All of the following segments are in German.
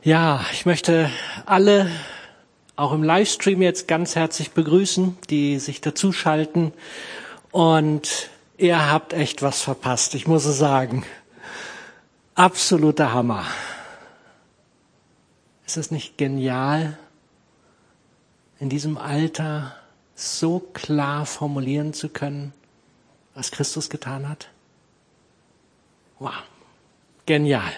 Ja, ich möchte alle, auch im Livestream jetzt ganz herzlich begrüßen, die sich dazuschalten. Und ihr habt echt was verpasst, ich muss es sagen. Absoluter Hammer. Ist es nicht genial, in diesem Alter so klar formulieren zu können, was Christus getan hat? Wow, genial.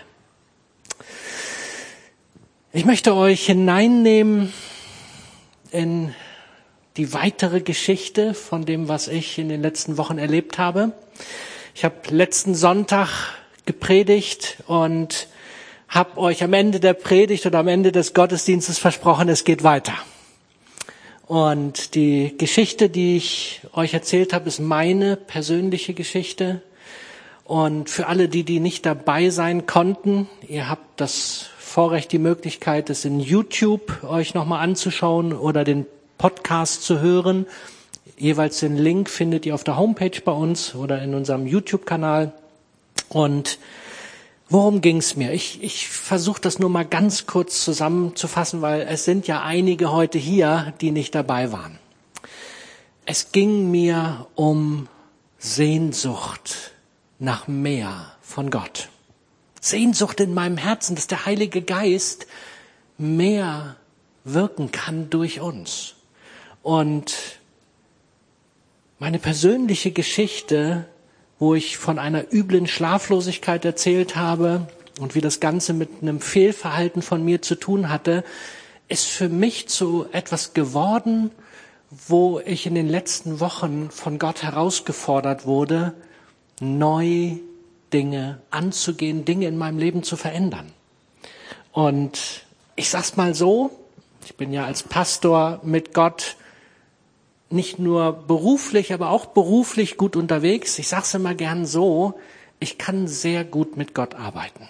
Ich möchte euch hineinnehmen in die weitere Geschichte von dem, was ich in den letzten Wochen erlebt habe. Ich habe letzten Sonntag gepredigt und habe euch am Ende der Predigt oder am Ende des Gottesdienstes versprochen, es geht weiter. Und die Geschichte, die ich euch erzählt habe, ist meine persönliche Geschichte. Und für alle, die nicht dabei sein konnten, ihr habt das Vorrecht, die Möglichkeit, es in YouTube euch nochmal anzuschauen oder den Podcast zu hören. Jeweils den Link findet ihr auf der Homepage bei uns oder in unserem YouTube-Kanal. Und worum ging's mir? Ich versuche das nur mal ganz kurz zusammenzufassen, weil es sind ja einige heute hier, die nicht dabei waren. Es ging mir um Sehnsucht nach mehr von Gott. Sehnsucht in meinem Herzen, dass der Heilige Geist mehr wirken kann durch uns. Und meine persönliche Geschichte, wo ich von einer üblen Schlaflosigkeit erzählt habe und wie das Ganze mit einem Fehlverhalten von mir zu tun hatte, ist für mich zu etwas geworden, wo ich in den letzten Wochen von Gott herausgefordert wurde, neu Dinge anzugehen, Dinge in meinem Leben zu verändern. Und ich sag's mal so, ich bin ja als Pastor mit Gott nicht nur beruflich, aber auch beruflich gut unterwegs. Ich sag's immer gern so, ich kann sehr gut mit Gott arbeiten.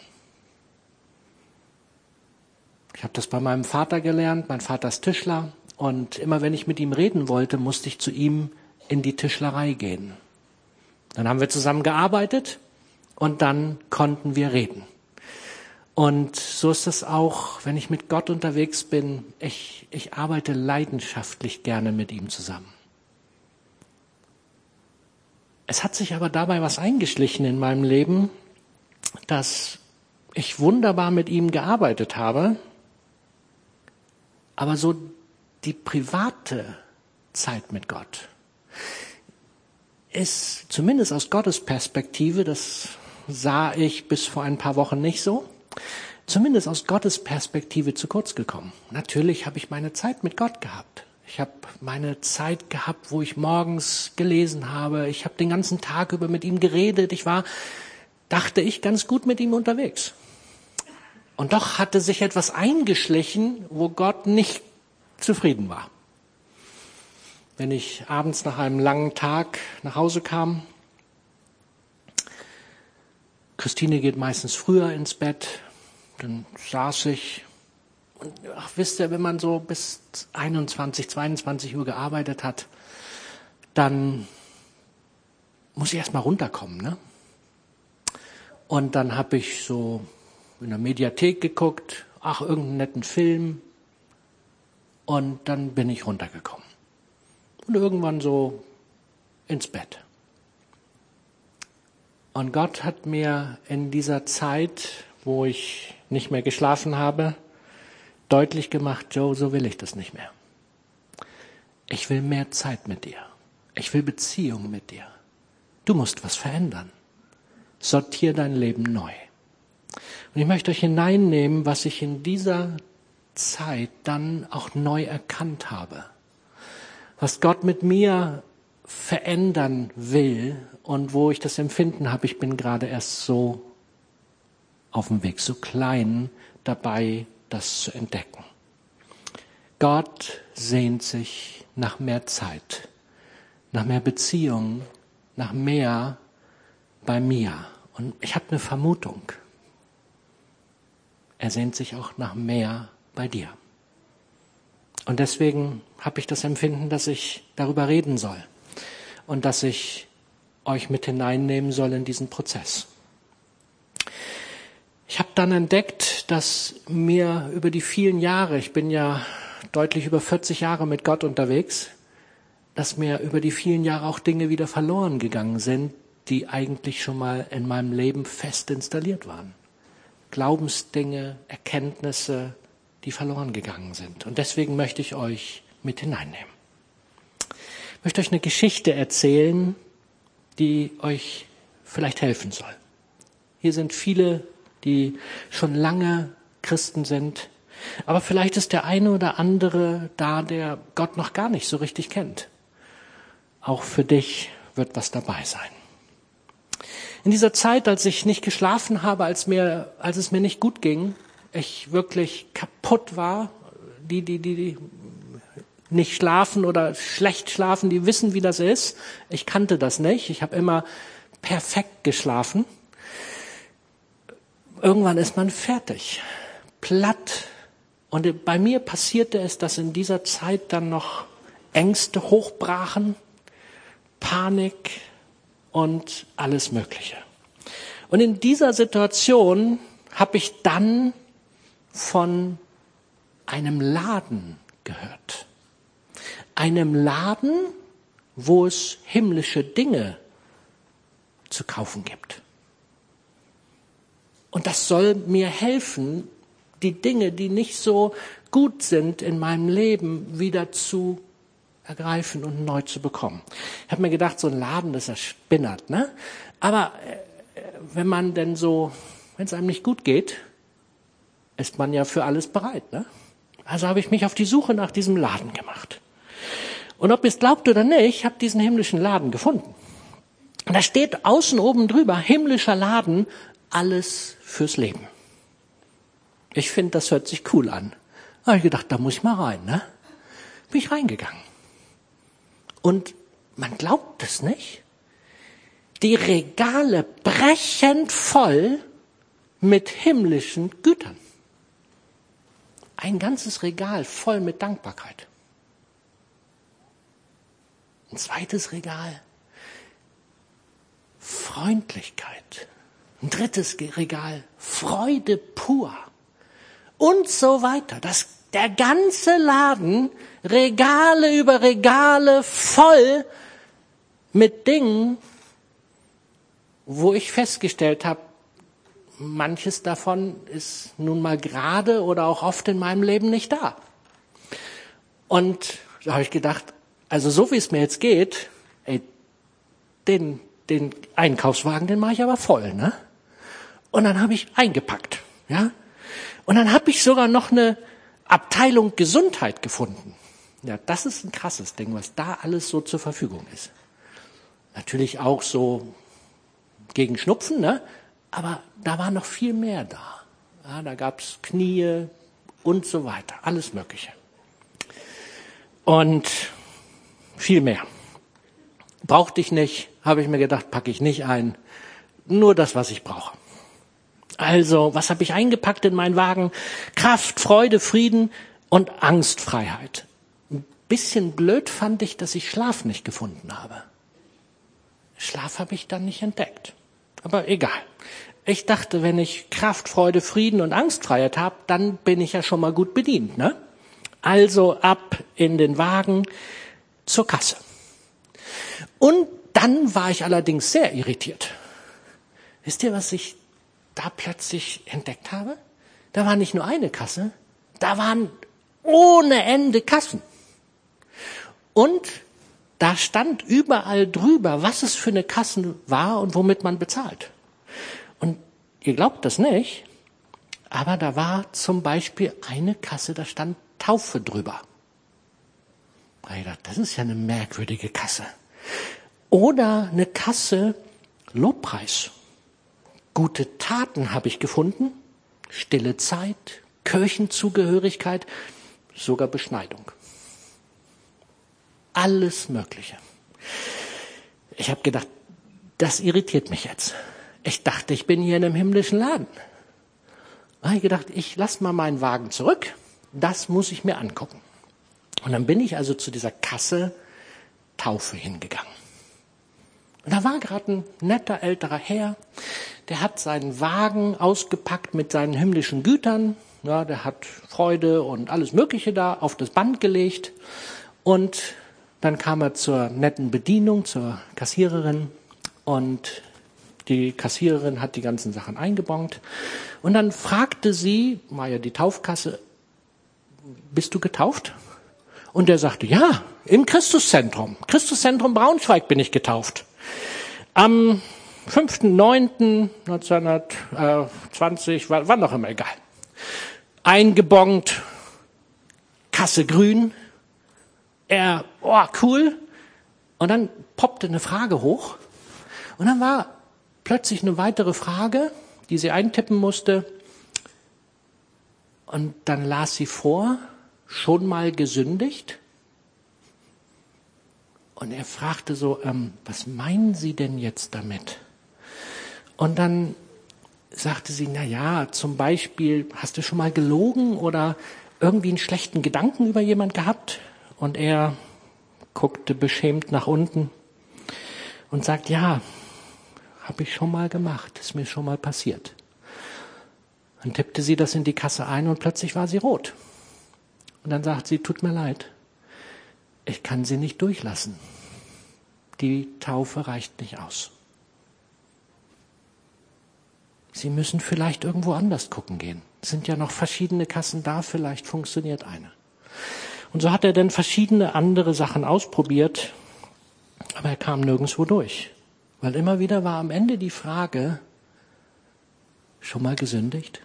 Ich habe das bei meinem Vater gelernt, mein Vater ist Tischler und immer wenn ich mit ihm reden wollte, musste ich zu ihm in die Tischlerei gehen. Dann haben wir zusammen gearbeitet und dann konnten wir reden. Und so ist es auch, wenn ich mit Gott unterwegs bin. Ich arbeite leidenschaftlich gerne mit ihm zusammen. Es hat sich aber dabei was eingeschlichen in meinem Leben, dass ich wunderbar mit ihm gearbeitet habe, aber so die private Zeit mit Gott ist zumindest aus Gottes Perspektive, das sah ich bis vor ein paar Wochen nicht so, zumindest aus Gottes Perspektive zu kurz gekommen. Natürlich habe ich meine Zeit mit Gott gehabt. Ich habe meine Zeit gehabt, wo ich morgens gelesen habe. Ich habe den ganzen Tag über mit ihm geredet. Ich war, dachte ich, ganz gut mit ihm unterwegs. Und doch hatte sich etwas eingeschlichen, wo Gott nicht zufrieden war. Wenn ich abends nach einem langen Tag nach Hause kam, Christine geht meistens früher ins Bett, dann saß ich und wisst ihr, wenn man so bis 21, 22 Uhr gearbeitet hat, dann muss ich erst mal runterkommen, ne? Und dann habe ich so in der Mediathek geguckt, irgendeinen netten Film und dann bin ich runtergekommen. Und irgendwann so ins Bett. Und Gott hat mir in dieser Zeit, wo ich nicht mehr geschlafen habe, deutlich gemacht, Joe, so will ich das nicht mehr. Ich will mehr Zeit mit dir. Ich will Beziehung mit dir. Du musst was verändern. Sortier dein Leben neu. Und ich möchte euch hineinnehmen, was ich in dieser Zeit dann auch neu erkannt habe. Was Gott mit mir verändern will und wo ich das Empfinden habe, ich bin gerade erst so auf dem Weg, so klein dabei, das zu entdecken. Gott sehnt sich nach mehr Zeit, nach mehr Beziehung, nach mehr bei mir. Und ich habe eine Vermutung. Er sehnt sich auch nach mehr bei dir. Und deswegen habe ich das Empfinden, dass ich darüber reden soll und dass ich euch mit hineinnehmen soll in diesen Prozess. Ich habe dann entdeckt, dass mir über die vielen Jahre, ich bin ja deutlich über 40 Jahre mit Gott unterwegs, dass mir über die vielen Jahre auch Dinge wieder verloren gegangen sind, die eigentlich schon mal in meinem Leben fest installiert waren. Glaubensdinge, Erkenntnisse, die verloren gegangen sind. Und deswegen möchte ich euch mit hineinnehmen. Ich möchte euch eine Geschichte erzählen, die euch vielleicht helfen soll. Hier sind viele, die schon lange Christen sind, aber vielleicht ist der eine oder andere da, der Gott noch gar nicht so richtig kennt. Auch für dich wird was dabei sein. In dieser Zeit, als ich nicht geschlafen habe, als es mir nicht gut ging, ich wirklich kaputt war, die nicht schlafen oder schlecht schlafen, die wissen, wie das ist. Ich kannte das nicht. Ich habe immer perfekt geschlafen. Irgendwann ist man fertig, platt. Und bei mir passierte es, dass in dieser Zeit dann noch Ängste hochbrachen, Panik und alles Mögliche. Und in dieser Situation habe ich dann von einem Laden gehört. Einem Laden, wo es himmlische Dinge zu kaufen gibt. Und das soll mir helfen, die Dinge, die nicht so gut sind in meinem Leben, wieder zu ergreifen und neu zu bekommen. Ich habe mir gedacht, so ein Laden, das ist ja spinnert, ne? Aber wenn es einem nicht gut geht, ist man ja für alles bereit, ne? Also habe ich mich auf die Suche nach diesem Laden gemacht. Und ob ihr es glaubt oder nicht, ich habe diesen himmlischen Laden gefunden. Und da steht außen oben drüber, himmlischer Laden, alles fürs Leben. Ich finde, das hört sich cool an. Da habe ich gedacht, da muss ich mal rein, ne? Bin ich reingegangen. Und man glaubt es nicht. Die Regale brechend voll mit himmlischen Gütern. Ein ganzes Regal voll mit Dankbarkeit. Ein zweites Regal Freundlichkeit. Ein drittes Regal Freude pur. Und so weiter. Der ganze Laden, Regale über Regale voll mit Dingen, wo ich festgestellt habe, manches davon ist nun mal gerade oder auch oft in meinem Leben nicht da. Und da habe ich gedacht, also so wie es mir jetzt geht, den Einkaufswagen, den mache ich aber voll, ne? Und dann habe ich eingepackt, ja? Und dann habe ich sogar noch eine Abteilung Gesundheit gefunden. Ja, das ist ein krasses Ding, was da alles so zur Verfügung ist. Natürlich auch so gegen Schnupfen, ne? Aber da war noch viel mehr da. Ja, da gab's Knie und so weiter, alles Mögliche. Und viel mehr. Brauchte ich nicht, habe ich mir gedacht, packe ich nicht ein. Nur das, was ich brauche. Also, was habe ich eingepackt in meinen Wagen? Kraft, Freude, Frieden und Angstfreiheit. Ein bisschen blöd fand ich, dass ich Schlaf nicht gefunden habe. Schlaf habe ich dann nicht entdeckt. Aber egal. Ich dachte, wenn ich Kraft, Freude, Frieden und Angstfreiheit habe, dann bin ich ja schon mal gut bedient, ne? Also ab in den Wagen zur Kasse. Und dann war ich allerdings sehr irritiert. Wisst ihr, was ich da plötzlich entdeckt habe? Da war nicht nur eine Kasse, da waren ohne Ende Kassen. Und da stand überall drüber, was es für eine Kasse war und womit man bezahlt. Und ihr glaubt das nicht, aber da war zum Beispiel eine Kasse, da stand Taufe drüber. Da habe ich gedacht, das ist ja eine merkwürdige Kasse. Oder eine Kasse Lobpreis. Gute Taten habe ich gefunden, stille Zeit, Kirchenzugehörigkeit, sogar Beschneidung. Alles Mögliche. Ich habe gedacht, das irritiert mich jetzt. Ich dachte, ich bin hier in einem himmlischen Laden. Da habe ich gedacht, ich lasse mal meinen Wagen zurück, das muss ich mir angucken. Und dann bin ich also zu dieser Kasse Taufe hingegangen. Und da war gerade ein netter älterer Herr, der hat seinen Wagen ausgepackt mit seinen himmlischen Gütern. Ja, der hat Freude und alles Mögliche da auf das Band gelegt. Und dann kam er zur netten Bedienung, zur Kassiererin. Und die Kassiererin hat die ganzen Sachen eingebongt. Und dann fragte sie, war ja die Taufkasse, bist du getauft? Und er sagte, ja, im Christuszentrum. Christuszentrum Braunschweig bin ich getauft. Am 5.9.1920, war noch immer egal. Eingebongt, Kasse grün. Cool. Und dann poppte eine Frage hoch. Und dann war plötzlich eine weitere Frage, die sie eintippen musste. Und dann las sie vor, schon mal gesündigt? Und er fragte so, was meinen Sie denn jetzt damit? Und dann sagte sie, na ja, zum Beispiel, hast du schon mal gelogen oder irgendwie einen schlechten Gedanken über jemand gehabt? Und er guckte beschämt nach unten und sagt, ja, habe ich schon mal gemacht, ist mir schon mal passiert. Dann tippte sie das in die Kasse ein und plötzlich war sie rot. Und dann sagt sie, tut mir leid, ich kann Sie nicht durchlassen. Die Taufe reicht nicht aus. Sie müssen vielleicht irgendwo anders gucken gehen. Es sind ja noch verschiedene Kassen da, vielleicht funktioniert eine. Und so hat er dann verschiedene andere Sachen ausprobiert, aber er kam nirgendwo durch. Weil immer wieder war am Ende die Frage, schon mal gesündigt?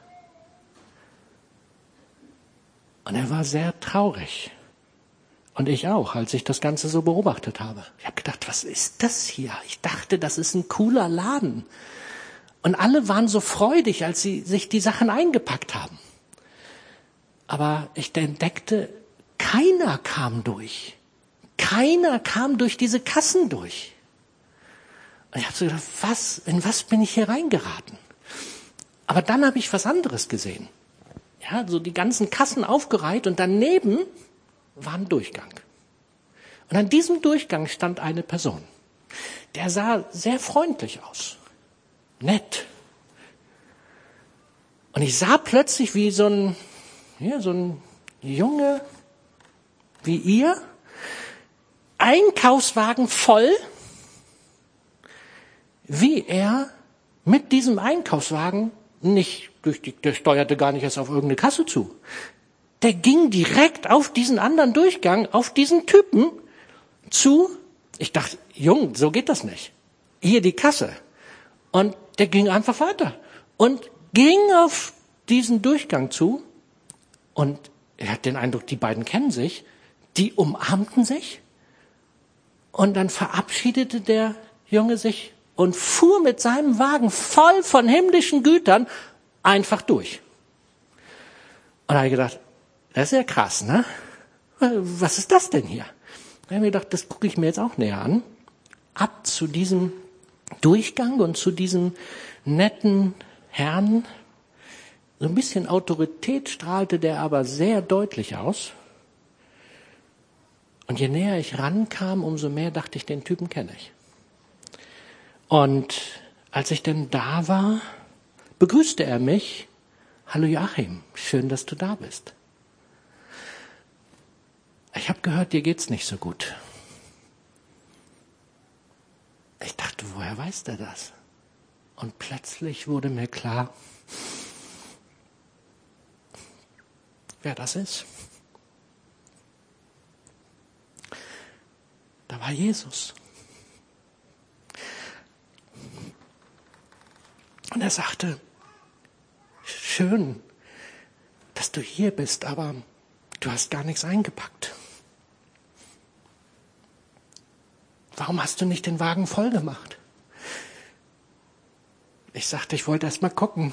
Und er war sehr traurig. Und ich auch, als ich das Ganze so beobachtet habe. Ich habe gedacht, was ist das hier? Ich dachte, das ist ein cooler Laden. Und alle waren so freudig, als sie sich die Sachen eingepackt haben. Aber ich entdeckte, keiner kam durch. Keiner kam durch diese Kassen durch. Und ich habe so gedacht, in was bin ich hier reingeraten? Aber dann habe ich was anderes gesehen. Ja, so die ganzen Kassen aufgereiht und daneben war ein Durchgang. Und an diesem Durchgang stand eine Person. Der sah sehr freundlich aus. Nett. Und ich sah plötzlich, wie so ein Junge wie ihr, Einkaufswagen voll, wie er mit diesem Einkaufswagen der steuerte gar nicht erst auf irgendeine Kasse zu. Der ging direkt auf diesen anderen Durchgang, auf diesen Typen zu. Ich dachte, Jung, so geht das nicht. Hier die Kasse. Und der ging einfach weiter und ging auf diesen Durchgang zu. Und er hat den Eindruck, die beiden kennen sich. Die umarmten sich. Und dann verabschiedete der Junge sich und fuhr mit seinem Wagen voll von himmlischen Gütern einfach durch. Und da habe ich gedacht, das ist ja krass, ne? Was ist das denn hier? Da habe ich mir gedacht, das gucke ich mir jetzt auch näher an. Ab zu diesem Durchgang und zu diesem netten Herrn. So ein bisschen Autorität strahlte der aber sehr deutlich aus. Und je näher ich rankam, umso mehr dachte ich, den Typen kenne ich. Und als ich denn da war, begrüßte er mich. Hallo Joachim, schön, dass du da bist. Ich habe gehört, dir geht's nicht so gut. Ich dachte, woher weiß der das? Und plötzlich wurde mir klar, wer das ist. Da war Jesus. Und er sagte, schön, dass du hier bist, aber du hast gar nichts eingepackt. Warum hast du nicht den Wagen voll gemacht? Ich sagte, ich wollte erst mal gucken.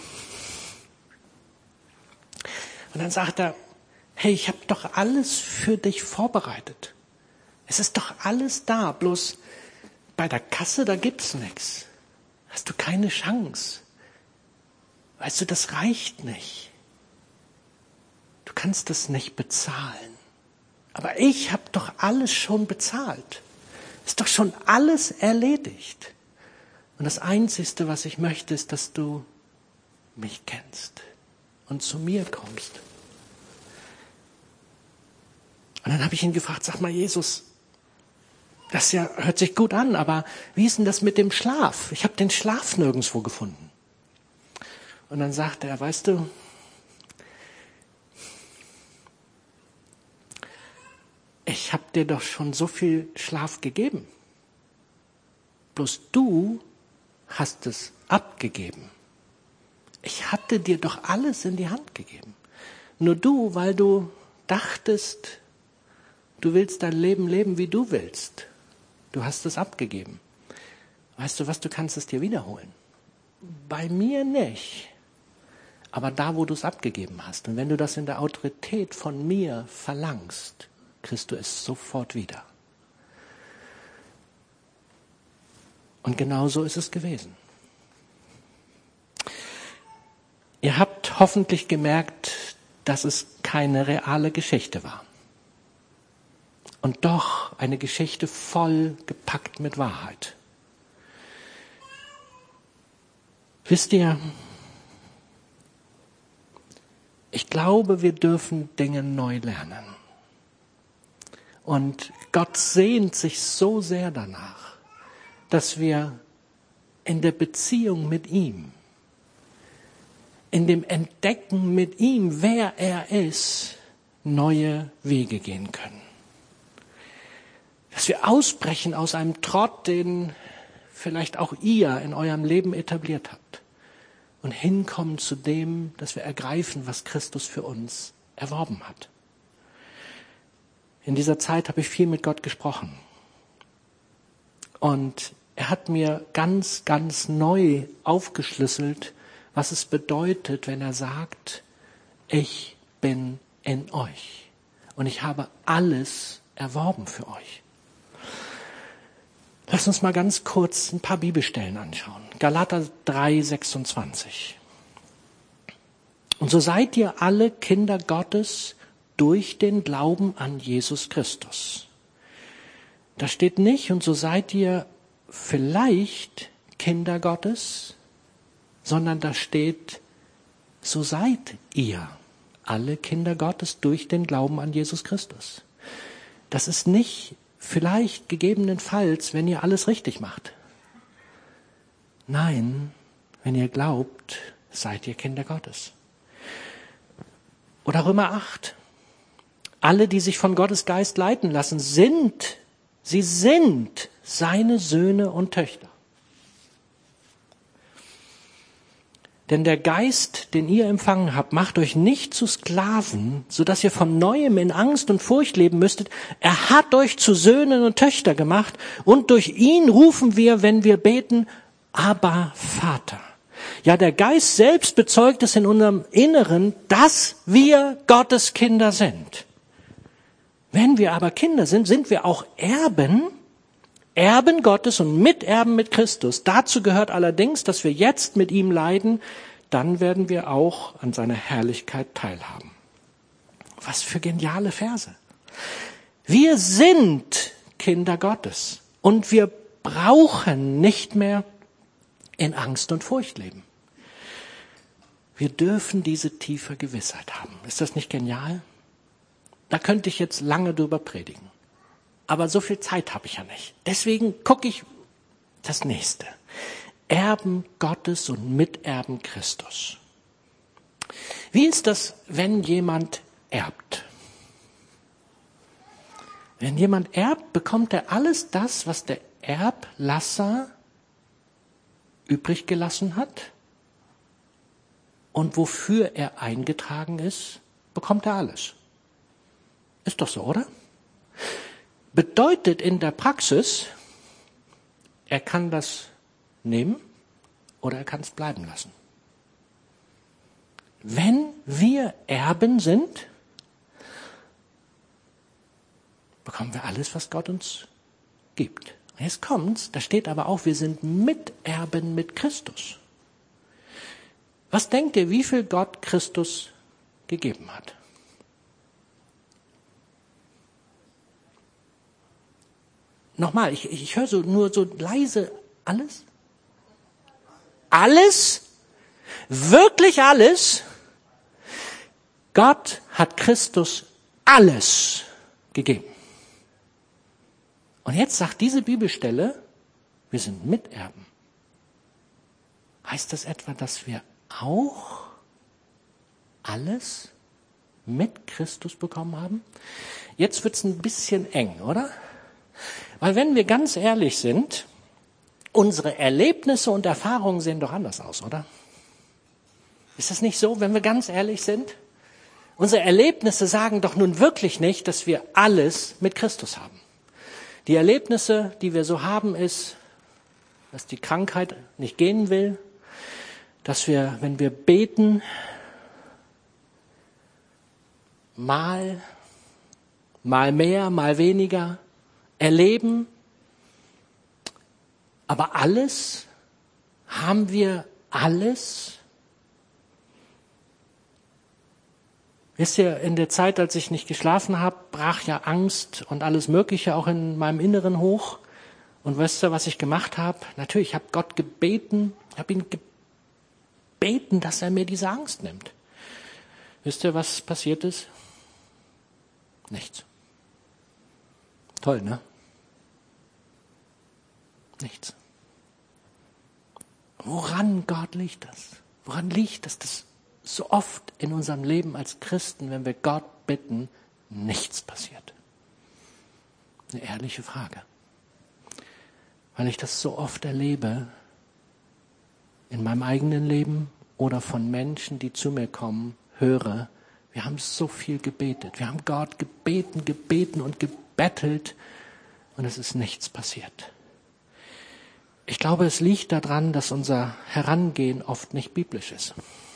Und dann sagt er, hey, ich habe doch alles für dich vorbereitet. Es ist doch alles da, bloß bei der Kasse, da gibt's nichts. Hast du keine Chance. Weißt du, das reicht nicht. Du kannst das nicht bezahlen. Aber ich habe doch alles schon bezahlt. Ist doch schon alles erledigt. Und das Einzige, was ich möchte, ist, dass du mich kennst und zu mir kommst. Und dann habe ich ihn gefragt, sag mal, Jesus, das ja, hört sich gut an, aber wie ist denn das mit dem Schlaf? Ich habe den Schlaf nirgendwo gefunden. Und dann sagte er, weißt du, ich habe dir doch schon so viel Schlaf gegeben. Bloß du hast es abgegeben. Ich hatte dir doch alles in die Hand gegeben. Nur du, weil du dachtest, du willst dein Leben leben, wie du willst. Du hast es abgegeben. Weißt du was, du kannst es dir wiederholen. Bei mir nicht. Aber da, wo du es abgegeben hast. Und wenn du das in der Autorität von mir verlangst, kriegst du es sofort wieder. Und genau so ist es gewesen. Ihr habt hoffentlich gemerkt, dass es keine reale Geschichte war. Und doch eine Geschichte voll gepackt mit Wahrheit. Wisst ihr, ich glaube, wir dürfen Dinge neu lernen. Und Gott sehnt sich so sehr danach, dass wir in der Beziehung mit ihm, in dem Entdecken mit ihm, wer er ist, neue Wege gehen können. Dass wir ausbrechen aus einem Trott, den vielleicht auch ihr in eurem Leben etabliert habt. Und hinkommen zu dem, dass wir ergreifen, was Christus für uns erworben hat. In dieser Zeit habe ich viel mit Gott gesprochen. Und er hat mir ganz, ganz neu aufgeschlüsselt, was es bedeutet, wenn er sagt, ich bin in euch. Und ich habe alles erworben für euch. Lass uns mal ganz kurz ein paar Bibelstellen anschauen. Galater 3, 26. Und so seid ihr alle Kinder Gottes durch den Glauben an Jesus Christus. Da steht nicht, und so seid ihr vielleicht Kinder Gottes, sondern da steht, so seid ihr alle Kinder Gottes durch den Glauben an Jesus Christus. Das ist nicht vielleicht gegebenenfalls, wenn ihr alles richtig macht. Nein, wenn ihr glaubt, seid ihr Kinder Gottes. Oder Römer 8. Alle, die sich von Gottes Geist leiten lassen, sind seine Söhne und Töchter. Denn der Geist, den ihr empfangen habt, macht euch nicht zu Sklaven, sodass ihr von Neuem in Angst und Furcht leben müsstet. Er hat euch zu Söhnen und Töchtern gemacht und durch ihn rufen wir, wenn wir beten, Abba, Vater. Ja, der Geist selbst bezeugt es in unserem Inneren, dass wir Gottes Kinder sind. Wenn wir aber Kinder sind, sind wir auch Erben Gottes und Miterben mit Christus. Dazu gehört allerdings, dass wir jetzt mit ihm leiden, dann werden wir auch an seiner Herrlichkeit teilhaben. Was für geniale Verse. Wir sind Kinder Gottes und wir brauchen nicht mehr in Angst und Furcht leben. Wir dürfen diese tiefe Gewissheit haben. Ist das nicht genial? Da könnte ich jetzt lange drüber predigen. Aber so viel Zeit habe ich ja nicht. Deswegen gucke ich das nächste. Erben Gottes und Miterben Christus. Wie ist das, wenn jemand erbt? Wenn jemand erbt, bekommt er alles das, was der Erblasser übrig gelassen hat. Und wofür er eingetragen ist, bekommt er alles. Ist doch so, oder? Bedeutet in der Praxis, er kann das nehmen oder er kann es bleiben lassen. Wenn wir Erben sind, bekommen wir alles, was Gott uns gibt. Jetzt kommt's, da steht aber auch, wir sind Miterben mit Christus. Was denkt ihr, wie viel Gott Christus gegeben hat? Nochmal, ich höre nur so leise alles. alles, wirklich alles. Gott hat Christus alles gegeben. Und jetzt sagt diese Bibelstelle, wir sind Miterben. Heißt das etwa, dass wir auch alles mit Christus bekommen haben? Jetzt wird's ein bisschen eng, oder? Weil wenn wir ganz ehrlich sind, unsere Erlebnisse und Erfahrungen sehen doch anders aus, oder? Ist das nicht so, wenn wir ganz ehrlich sind? Unsere Erlebnisse sagen doch nun wirklich nicht, dass wir alles mit Christus haben. Die Erlebnisse, die wir so haben, ist, dass die Krankheit nicht gehen will, dass wir, wenn wir beten, mal mehr, mal weniger erleben. Aber alles, haben wir alles? Wisst ihr, in der Zeit, als ich nicht geschlafen habe, brach ja Angst und alles Mögliche auch in meinem Inneren hoch. Und wisst ihr, was ich gemacht habe? Natürlich, ich habe Gott gebeten, ich habe ihn gebeten, dass er mir diese Angst nimmt. Wisst ihr, was passiert ist? Nichts. Toll, ne? Nichts. Woran, Gott, liegt das? Woran liegt das, dass so oft in unserem Leben als Christen, wenn wir Gott bitten, nichts passiert? Eine ehrliche Frage. Weil ich das so oft erlebe, in meinem eigenen Leben oder von Menschen, die zu mir kommen, höre, wir haben so viel gebetet. Wir haben Gott gebeten und gebettelt und es ist nichts passiert. Ich glaube, es liegt daran, dass unser Herangehen oft nicht biblisch ist.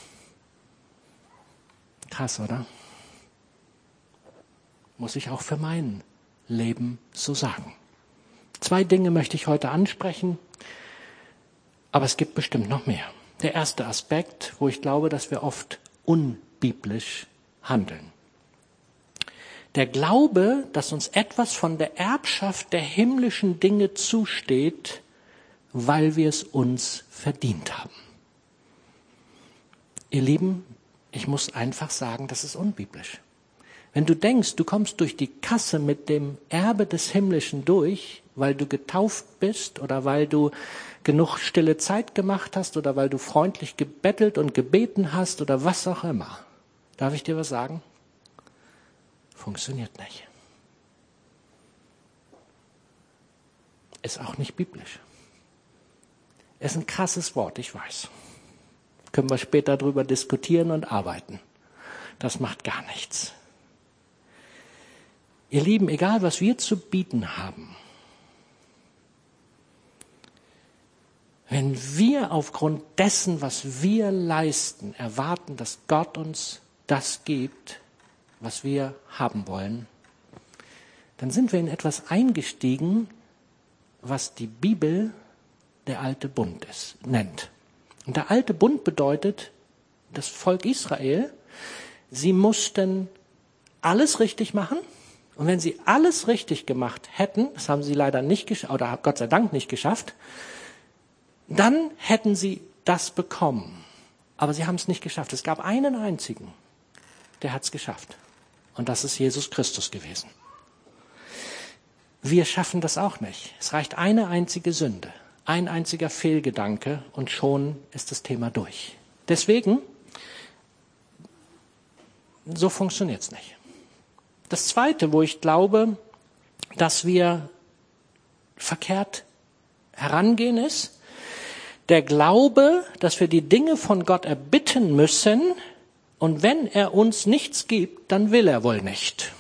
Krass, oder? Muss ich auch für mein Leben so sagen. 2 Dinge möchte ich heute ansprechen, aber es gibt bestimmt noch mehr. Der erste Aspekt, wo ich glaube, dass wir oft unbiblisch handeln. Der Glaube, dass uns etwas von der Erbschaft der himmlischen Dinge zusteht, weil wir es uns verdient haben. Ihr Lieben, ich muss einfach sagen, das ist unbiblisch. Wenn du denkst, du kommst durch die Kasse mit dem Erbe des Himmlischen durch, weil du getauft bist oder weil du genug stille Zeit gemacht hast oder weil du freundlich gebettelt und gebeten hast oder was auch immer. Darf ich dir was sagen? Funktioniert nicht. Ist auch nicht biblisch. Ist ein krasses Wort, ich weiß. Können wir später drüber diskutieren und arbeiten. Das macht gar nichts. Ihr Lieben, egal was wir zu bieten haben, wenn wir aufgrund dessen, was wir leisten, erwarten, dass Gott uns das gibt, was wir haben wollen, dann sind wir in etwas eingestiegen, was die Bibel der alte Bund nennt. Und der alte Bund bedeutet, das Volk Israel, sie mussten alles richtig machen. Und wenn sie alles richtig gemacht hätten, das haben sie leider nicht geschafft, oder Gott sei Dank nicht geschafft, dann hätten sie das bekommen. Aber sie haben es nicht geschafft. Es gab einen einzigen, der hat es geschafft. Und das ist Jesus Christus gewesen. Wir schaffen das auch nicht. Es reicht eine einzige Sünde, ein einziger Fehlgedanke und schon ist das Thema durch. Deswegen, so funktioniert es nicht. Das Zweite, wo ich glaube, dass wir verkehrt herangehen, ist der Glaube, dass wir die Dinge von Gott erbitten müssen und wenn er uns nichts gibt, dann will er wohl nicht.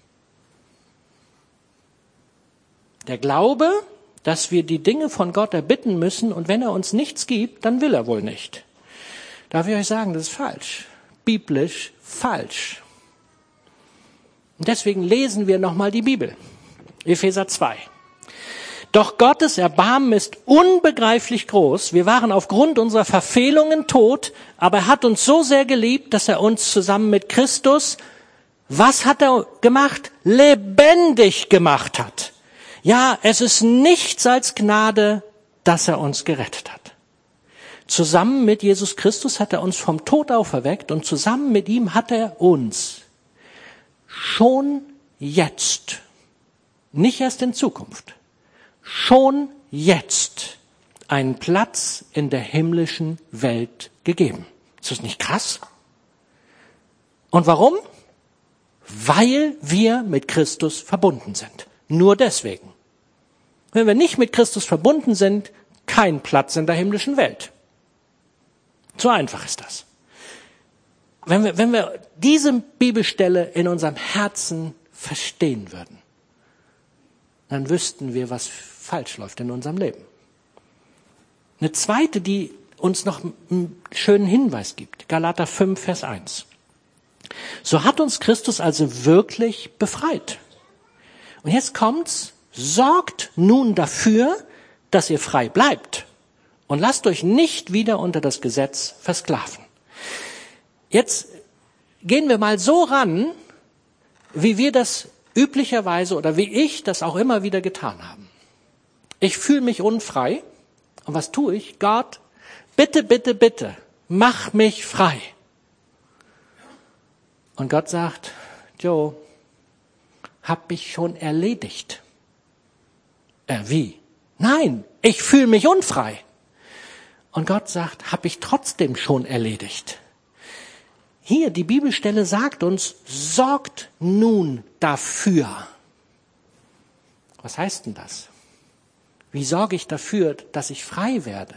Der Glaube, dass wir die Dinge von Gott erbitten müssen und wenn er uns nichts gibt, dann will er wohl nicht. Darf ich euch sagen, das ist falsch. Biblisch falsch. Und deswegen lesen wir nochmal die Bibel. Epheser 2. Doch Gottes Erbarmen ist unbegreiflich groß. Wir waren aufgrund unserer Verfehlungen tot, aber er hat uns so sehr geliebt, dass er uns zusammen mit Christus, was hat er gemacht? Lebendig gemacht hat. Ja, es ist nichts als Gnade, dass er uns gerettet hat. Zusammen mit Jesus Christus hat er uns vom Tod auferweckt und zusammen mit ihm hat er uns schon jetzt, nicht erst in Zukunft, schon jetzt einen Platz in der himmlischen Welt gegeben. Ist das nicht krass? Und warum? Weil wir mit Christus verbunden sind. Nur deswegen. Wenn wir nicht mit Christus verbunden sind, kein Platz in der himmlischen Welt. So einfach ist das. Wenn wir diese Bibelstelle in unserem Herzen verstehen würden, dann wüssten wir, was falsch läuft in unserem Leben. Eine zweite, die uns noch einen schönen Hinweis gibt. Galater 5, Vers 1. So hat uns Christus also wirklich befreit. Und jetzt kommt's, sorgt nun dafür, dass ihr frei bleibt. Und lasst euch nicht wieder unter das Gesetz versklaven. Jetzt gehen wir mal so ran, wie wir das üblicherweise oder wie ich das auch immer wieder getan haben. Ich fühle mich unfrei. Und was tue ich? Gott, bitte, bitte, bitte, mach mich frei. Und Gott sagt, Joe, hab ich schon erledigt. Wie? Nein, ich fühle mich unfrei. Und Gott sagt, hab ich trotzdem schon erledigt. Hier, die Bibelstelle sagt uns, sorgt nun dafür. Was heißt denn das? Wie sorge ich dafür, dass ich frei werde?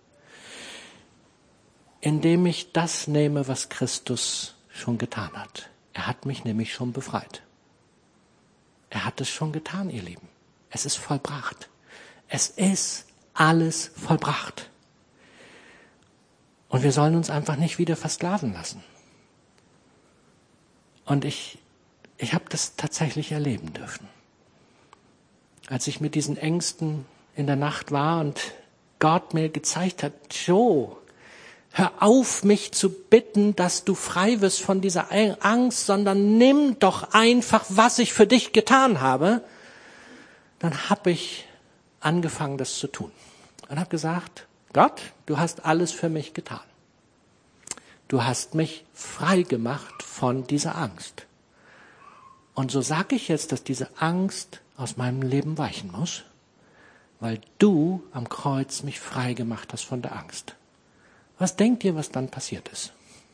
Indem ich das nehme, was Christus schon getan hat. Er hat mich nämlich schon befreit. Er hat es schon getan, ihr Lieben. Es ist vollbracht. Es ist alles vollbracht. Und wir sollen uns einfach nicht wieder versklaven lassen. Und ich habe das tatsächlich erleben dürfen. Als ich mit diesen Ängsten in der Nacht war und Gott mir gezeigt hat, Joe, hör auf, mich zu bitten, dass du frei wirst von dieser Angst, sondern nimm doch einfach, was ich für dich getan habe. Dann habe ich angefangen, das zu tun. Und habe gesagt, Gott, du hast alles für mich getan. Du hast mich frei gemacht von dieser Angst. Und so sage ich jetzt, dass diese Angst aus meinem Leben weichen muss, weil du am Kreuz mich frei gemacht hast von der Angst. Was denkt ihr, was dann passiert ist?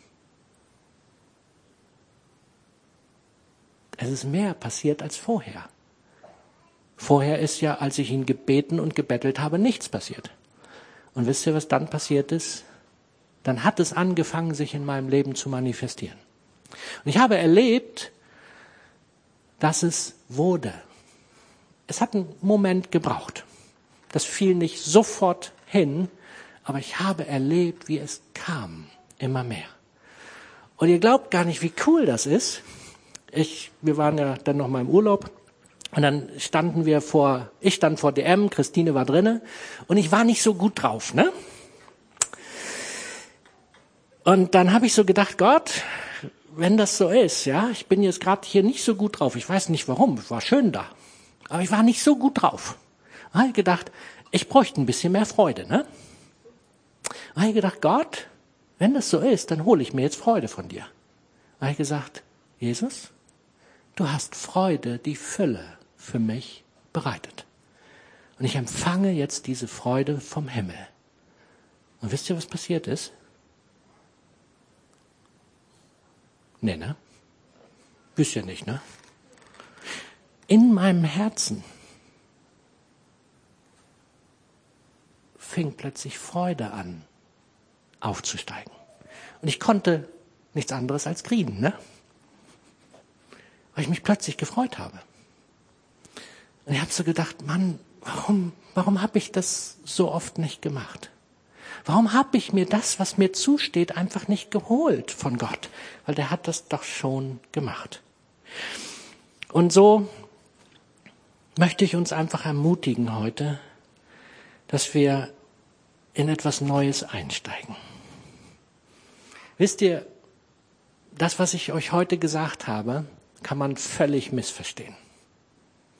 Es ist mehr passiert als vorher. Vorher ist ja, als ich ihn gebeten und gebettelt habe, nichts passiert. Und wisst ihr, was dann passiert ist? Dann hat es angefangen, sich in meinem Leben zu manifestieren. Und ich habe erlebt, dass es wurde. Es hat einen Moment gebraucht. Das fiel nicht sofort hin, aber ich habe erlebt, wie es kam, immer mehr. Und ihr glaubt gar nicht, wie cool das ist. Wir waren ja dann noch mal im Urlaub und dann ich stand vor DM, Christine war drinne und ich war nicht so gut drauf, ne? Und dann habe ich so gedacht, Gott, wenn das so ist, ja, ich bin jetzt gerade hier nicht so gut drauf. Ich weiß nicht warum, es war schön da, aber ich war nicht so gut drauf. Da habe ich gedacht, ich bräuchte ein bisschen mehr Freude, ne? Da habe ich gedacht, Gott, wenn das so ist, dann hole ich mir jetzt Freude von dir. Da habe ich gesagt, Jesus, du hast Freude, die Fülle für mich bereitet. Und ich empfange jetzt diese Freude vom Himmel. Und wisst ihr, was passiert ist? Nee, ne? Wisst ihr nicht, ne? In meinem Herzen fing plötzlich Freude an, aufzusteigen. Und ich konnte nichts anderes als kriegen, ne? Weil ich mich plötzlich gefreut habe. Und ich habe so gedacht, Mann, warum habe ich das so oft nicht gemacht? Warum habe ich mir das, was mir zusteht, einfach nicht geholt von Gott? Weil der hat das doch schon gemacht. Und so möchte ich uns einfach ermutigen heute, dass wir in etwas Neues einsteigen. Wisst ihr, das, was ich euch heute gesagt habe, kann man völlig missverstehen.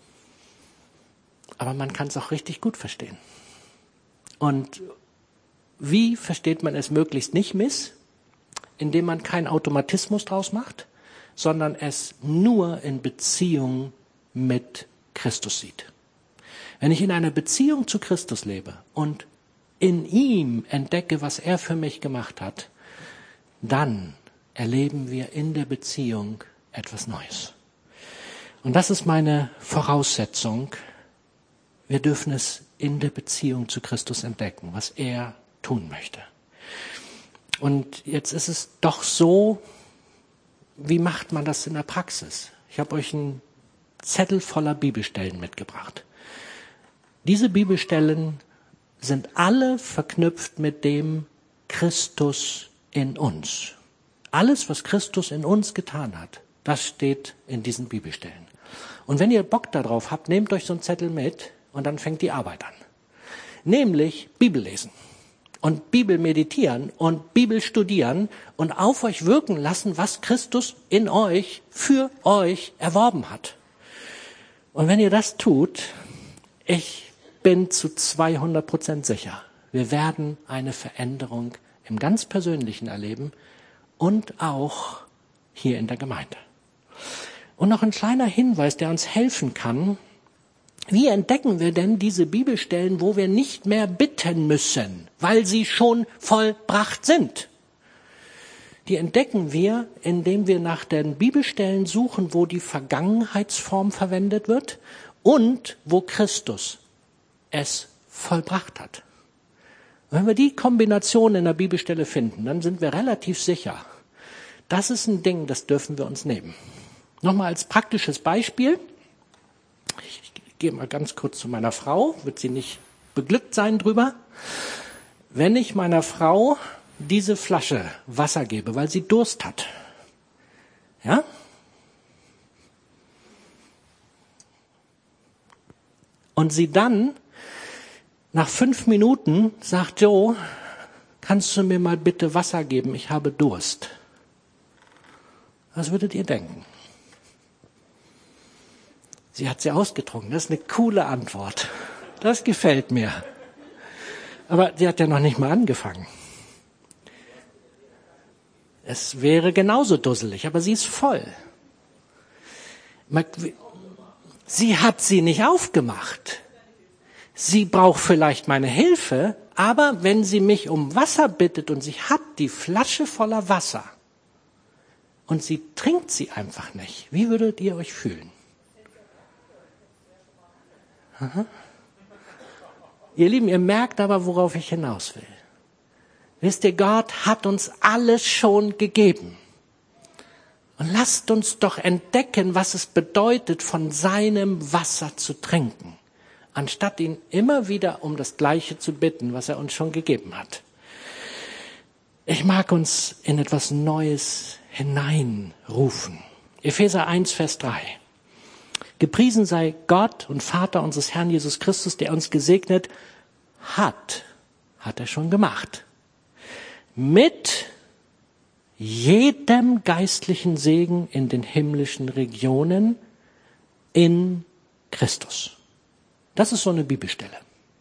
Aber man kann es auch richtig gut verstehen. Und Wie versteht man es möglichst nicht miss? Indem man keinen Automatismus draus macht, sondern es nur in Beziehung mit Christus sieht. Wenn ich in einer Beziehung zu Christus lebe und in ihm entdecke, was er für mich gemacht hat, dann erleben wir in der Beziehung etwas Neues. Und das ist meine Voraussetzung. Wir dürfen es in der Beziehung zu Christus entdecken, was er tun möchte. Und jetzt ist es doch so, wie macht man das in der Praxis? Ich habe euch einen Zettel voller Bibelstellen mitgebracht. Diese Bibelstellen sind alle verknüpft mit dem Christus in uns. Alles, was Christus in uns getan hat, das steht in diesen Bibelstellen. Und wenn ihr Bock darauf habt, nehmt euch so einen Zettel mit und dann fängt die Arbeit an. Nämlich Bibel lesen und Bibel meditieren und Bibel studieren und auf euch wirken lassen, was Christus in euch, für euch erworben hat. Und wenn ihr das tut, ich bin zu 200% sicher, wir werden eine Veränderung im ganz Persönlichen erleben und auch hier in der Gemeinde. Und noch ein kleiner Hinweis, der uns helfen kann. Wie entdecken wir denn diese Bibelstellen, wo wir nicht mehr bitten müssen, weil sie schon vollbracht sind? Die entdecken wir, indem wir nach den Bibelstellen suchen, wo die Vergangenheitsform verwendet wird und wo Christus es vollbracht hat. Wenn wir die Kombination in der Bibelstelle finden, dann sind wir relativ sicher, das ist ein Ding, das dürfen wir uns nehmen. Nochmal als praktisches Beispiel. Ich gehe mal ganz kurz zu meiner Frau, wird sie nicht beglückt sein drüber. Wenn ich meiner Frau diese Flasche Wasser gebe, weil sie Durst hat, ja? Und sie dann nach 5 Minuten sagt, Jo, kannst du mir mal bitte Wasser geben? Ich habe Durst. Was würdet ihr denken? Sie hat sie ausgetrunken. Das ist eine coole Antwort. Das gefällt mir. Aber sie hat ja noch nicht mal angefangen. Es wäre genauso dusselig, aber sie ist voll. Sie hat sie nicht aufgemacht. Sie braucht vielleicht meine Hilfe, aber wenn sie mich um Wasser bittet und sie hat die Flasche voller Wasser und sie trinkt sie einfach nicht, wie würdet ihr euch fühlen? Aha. Ihr Lieben, ihr merkt aber, worauf ich hinaus will. Wisst ihr, Gott hat uns alles schon gegeben. Und lasst uns doch entdecken, was es bedeutet, von seinem Wasser zu trinken, anstatt ihn immer wieder um das Gleiche zu bitten, was er uns schon gegeben hat. Ich mag uns in etwas Neues hineinrufen. Epheser 1, Vers 3. Gepriesen sei Gott und Vater unseres Herrn Jesus Christus, der uns gesegnet hat er schon gemacht, mit jedem geistlichen Segen in den himmlischen Regionen in Christus. Das ist so eine Bibelstelle.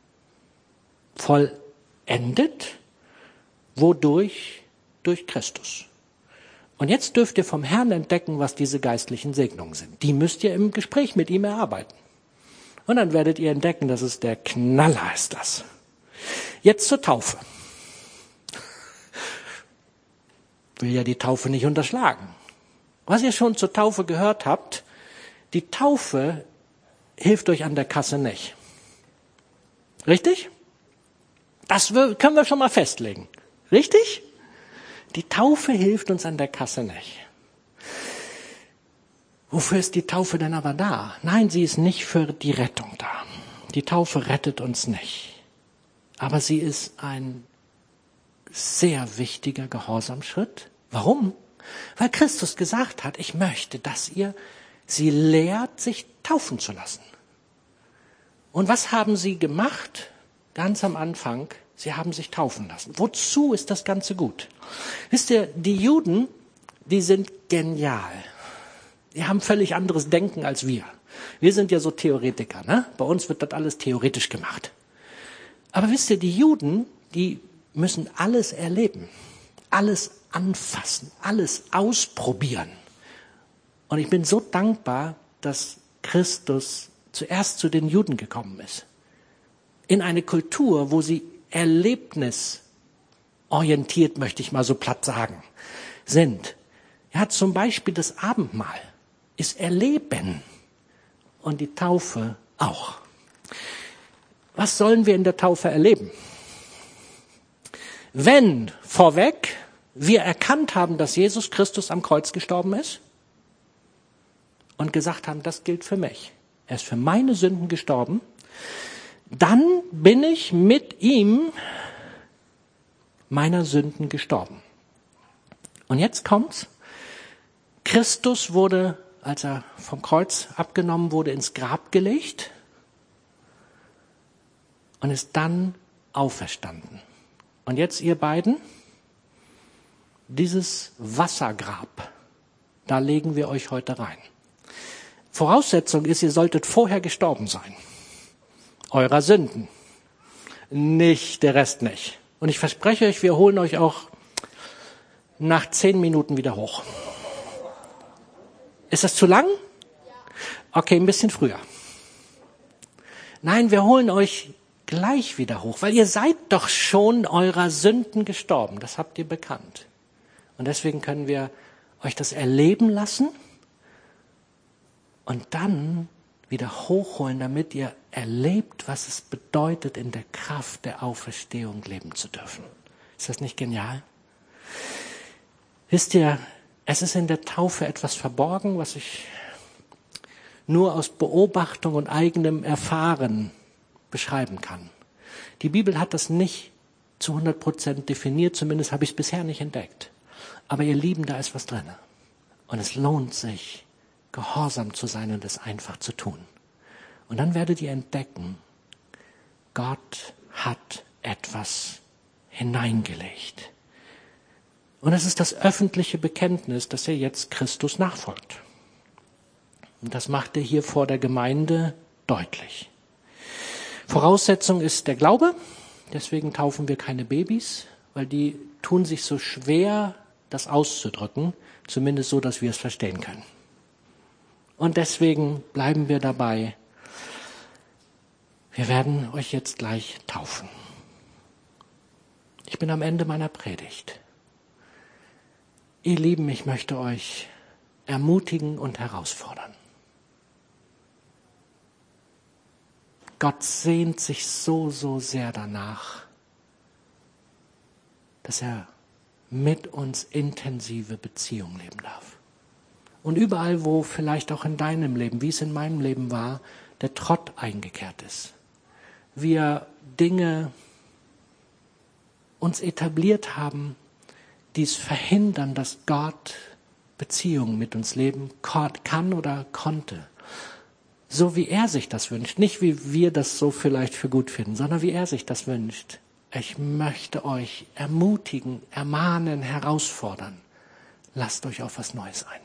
Vollendet, wodurch? Durch Christus. Und jetzt dürft ihr vom Herrn entdecken, was diese geistlichen Segnungen sind. Die müsst ihr im Gespräch mit ihm erarbeiten. Und dann werdet ihr entdecken, dass es der Knaller ist das. Jetzt zur Taufe. Will ja die Taufe nicht unterschlagen. Was ihr schon zur Taufe gehört habt, die Taufe hilft euch an der Kasse nicht. Richtig? Das können wir schon mal festlegen. Richtig? Die Taufe hilft uns an der Kasse nicht. Wofür ist die Taufe denn aber da? Nein, sie ist nicht für die Rettung da. Die Taufe rettet uns nicht. Aber sie ist ein sehr wichtiger Gehorsamschritt. Warum? Weil Christus gesagt hat, ich möchte, dass ihr sie lehrt, sich taufen zu lassen. Und was haben sie gemacht? Ganz am Anfang, sie haben sich taufen lassen. Wozu ist das Ganze gut? Wisst ihr, die Juden, die sind genial. Die haben völlig anderes Denken als wir. Wir sind ja so Theoretiker, ne? Bei uns wird das alles theoretisch gemacht. Aber wisst ihr, die Juden, die müssen alles erleben, alles anfassen, alles ausprobieren. Und ich bin so dankbar, dass Christus zuerst zu den Juden gekommen ist. In eine Kultur, wo sie erlebnisorientiert, möchte ich mal so platt sagen, sind. Ja, zum Beispiel das Abendmahl ist Erleben und die Taufe auch. Was sollen wir in der Taufe erleben? Wenn vorweg wir erkannt haben, dass Jesus Christus am Kreuz gestorben ist und gesagt haben, das gilt für mich. Er ist für meine Sünden gestorben. Dann bin ich mit ihm meiner Sünden gestorben. Und jetzt kommt's. Christus wurde, als er vom Kreuz abgenommen wurde, ins Grab gelegt und ist dann auferstanden. Und jetzt ihr beiden, dieses Wassergrab, da legen wir euch heute rein. Voraussetzung ist, ihr solltet vorher gestorben sein. Eurer Sünden. Nicht, der Rest nicht. Und ich verspreche euch, wir holen euch auch nach 10 Minuten wieder hoch. Ist das zu lang? Okay, ein bisschen früher. Nein, wir holen euch gleich wieder hoch, weil ihr seid doch schon eurer Sünden gestorben. Das habt ihr bekannt. Und deswegen können wir euch das erleben lassen und dann wieder hochholen, damit ihr erlebt, was es bedeutet, in der Kraft der Auferstehung leben zu dürfen. Ist das nicht genial? Wisst ihr, es ist in der Taufe etwas verborgen, was ich nur aus Beobachtung und eigenem Erfahren beschreiben kann. Die Bibel hat das nicht zu 100% definiert, zumindest habe ich es bisher nicht entdeckt. Aber ihr Lieben, da ist was drin. Und es lohnt sich, gehorsam zu sein und es einfach zu tun. Und dann werdet ihr entdecken, Gott hat etwas hineingelegt. Und es ist das öffentliche Bekenntnis, dass er jetzt Christus nachfolgt. Und das macht er hier vor der Gemeinde deutlich. Voraussetzung ist der Glaube. Deswegen taufen wir keine Babys, weil die tun sich so schwer, das auszudrücken, zumindest so, dass wir es verstehen können. Und deswegen bleiben wir dabei. Wir werden euch jetzt gleich taufen. Ich bin am Ende meiner Predigt. Ihr Lieben, ich möchte euch ermutigen und herausfordern. Gott sehnt sich so, so sehr danach, dass er mit uns intensive Beziehungen leben darf. Und überall, wo vielleicht auch in deinem Leben, wie es in meinem Leben war, der Trott eingekehrt ist. Wir Dinge uns etabliert haben, die es verhindern, dass Gott Beziehungen mit uns leben kann oder konnte. So wie er sich das wünscht. Nicht wie wir das so vielleicht für gut finden, sondern wie er sich das wünscht. Ich möchte euch ermutigen, ermahnen, herausfordern. Lasst euch auf was Neues ein.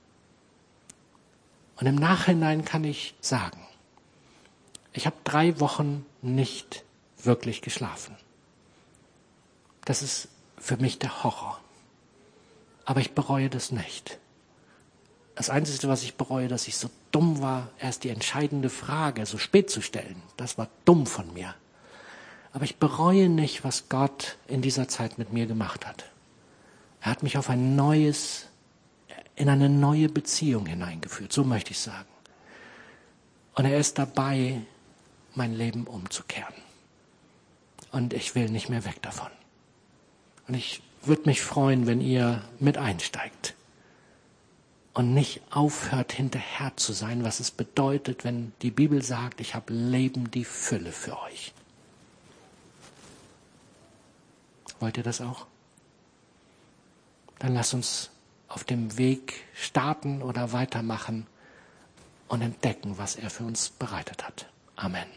Und im Nachhinein kann ich sagen, ich habe 3 Wochen nicht wirklich geschlafen. Das ist für mich der Horror. Aber ich bereue das nicht. Das Einzige, was ich bereue, dass ich so dumm war, erst die entscheidende Frage so spät zu stellen. Das war dumm von mir. Aber ich bereue nicht, was Gott in dieser Zeit mit mir gemacht hat. Er hat mich auf in eine neue Beziehung hineingeführt, so möchte ich sagen. Und er ist dabei, mein Leben umzukehren. Und ich will nicht mehr weg davon. Und ich würde mich freuen, wenn ihr mit einsteigt. Und nicht aufhört, hinterher zu sein, was es bedeutet, wenn die Bibel sagt, ich habe Leben die Fülle für euch. Wollt ihr das auch? Dann lasst uns auf dem Weg starten oder weitermachen und entdecken, was er für uns bereitet hat. Amen.